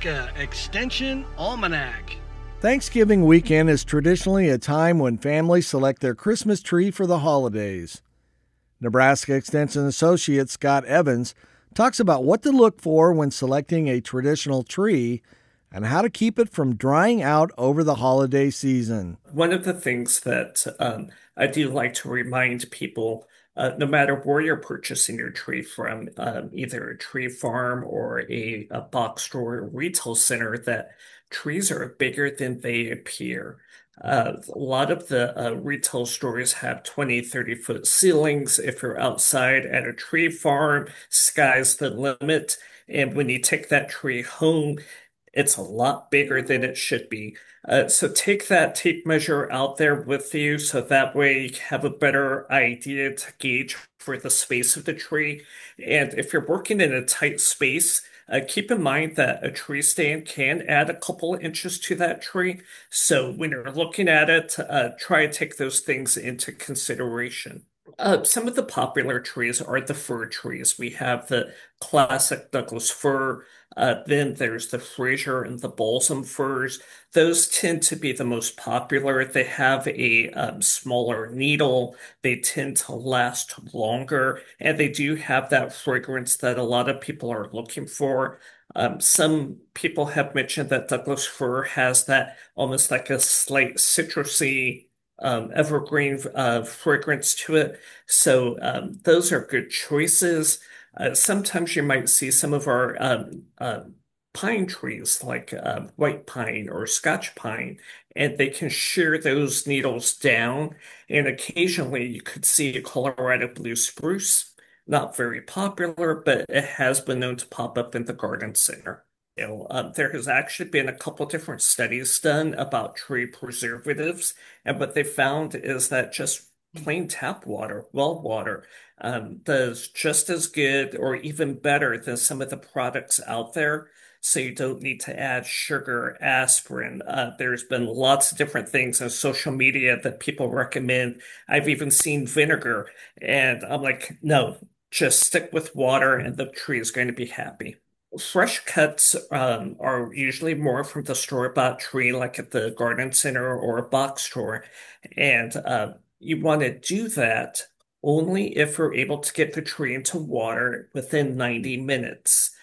Nebraska Extension Almanac. Thanksgiving weekend is traditionally a time when families select their Christmas tree for the holidays. Nebraska Extension Associate Scott Evans talks about what to look for when selecting a traditional tree and how to keep it from drying out over the holiday season. One of the things that I do like to remind people, no matter where you're purchasing your tree from, either a tree farm or a box store or retail center, that trees are bigger than they appear. A lot of the retail stores have 20, 30-foot ceilings. If you're outside at a tree farm, sky's the limit. And when you take that tree home, it's a lot bigger than it should be. So take that tape measure out there with you so that way you have a better idea to gauge for the space of the tree. And if you're working in a tight space, keep in mind that a tree stand can add a couple of inches to that tree. So when you're looking at it, try to take those things into consideration. Some of the popular trees are the fir trees. We have the classic Douglas fir, then there's the Fraser and the balsam firs. Those tend to be the most popular. They have a smaller needle. They tend to last longer, and they do have that fragrance that a lot of people are looking for. Some people have mentioned that Douglas fir has that almost like a slight citrusy evergreen fragrance to it. So those are good choices. Sometimes you might see some of our pine trees like white pine or Scotch pine, and they can shear those needles down. And occasionally you could see a Colorado blue spruce. Not very popular, but it has been known to pop up in the garden center. There has actually been a couple different studies done about tree preservatives, and what they found is that just plain tap water, well water, does just as good or even better than some of the products out there. So you don't need to add sugar, aspirin. There's been lots of different things on social media that people recommend. I've even seen vinegar, and I'm like, no, just stick with water and the tree is going to be happy. Fresh cuts are usually more from the store-bought tree, like at the garden center or a box store. And you want to do that only if you're able to get the tree into water within 90 minutes.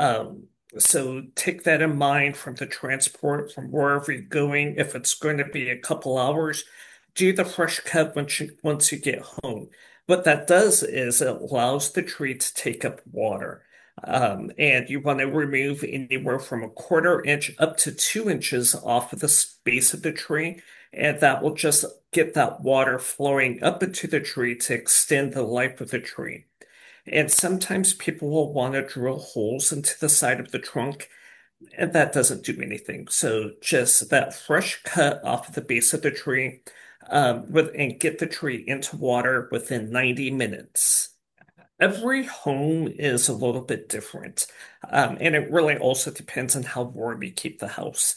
So take that in mind from the transport, from wherever you're going. If it's going to be a couple hours, do the fresh cut once you get home. What that does is it allows the tree to take up water. And you want to remove anywhere from a quarter inch up to 2 inches off of the base of the tree. And that will just get that water flowing up into the tree to extend the life of the tree. And sometimes people will want to drill holes into the side of the trunk, and that doesn't do anything. So just that fresh cut off of the base of the tree, and get the tree into water within 90 minutes. Every home is a little bit different, and it really also depends on how warm you keep the house.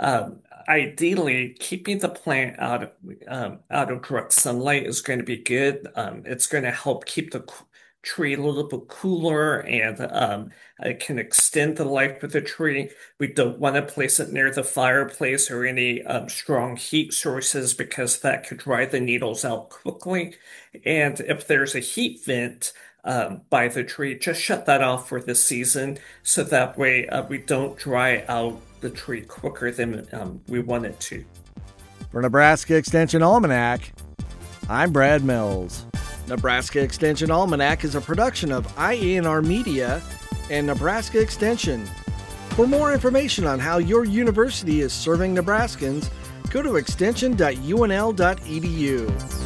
Ideally, keeping the plant out of direct sunlight is going to be good. It's going to help keep the tree a little bit cooler, and it can extend the life of the tree. We don't want to place it near the fireplace or any strong heat sources because that could dry the needles out quickly. And if there's a heat vent by the tree, just shut that off for the season so that way we don't dry out the tree quicker than we want it to. For Nebraska Extension Almanac, I'm Brad Mills. Nebraska Extension Almanac is a production of IANR Media and Nebraska Extension. For more information on how your university is serving Nebraskans, go to extension.unl.edu.